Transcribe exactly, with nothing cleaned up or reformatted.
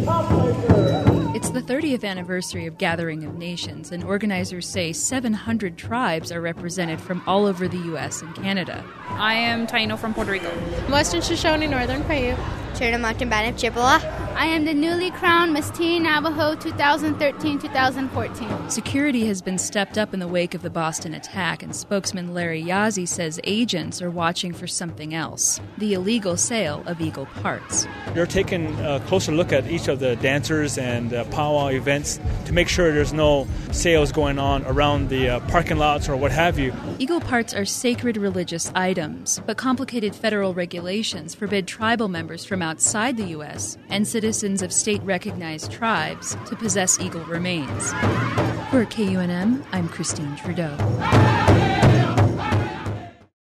It's the thirtieth anniversary of Gathering of Nations, and organizers say seven hundred tribes are represented from all over the U S and Canada. I am Taino from Puerto Rico. Western Shoshone, Northern Paiute. Chirtamican, Chippewa. I am the newly crowned Musteen Navajo twenty thirteen to twenty fourteen. Security has been stepped up in the wake of the Boston attack, and spokesman Larry Yazzie says agents are watching for something else: the illegal sale of eagle parts. They're taking a closer look at each of the dancers and uh, powwow events to make sure there's no sales going on around the uh, parking lots or what have you. Eagle parts are sacred religious items, but complicated federal regulations forbid tribal members from outside the U S and citizens of state-recognized tribes to possess eagle remains. For K U N M, I'm Christine Trudeau.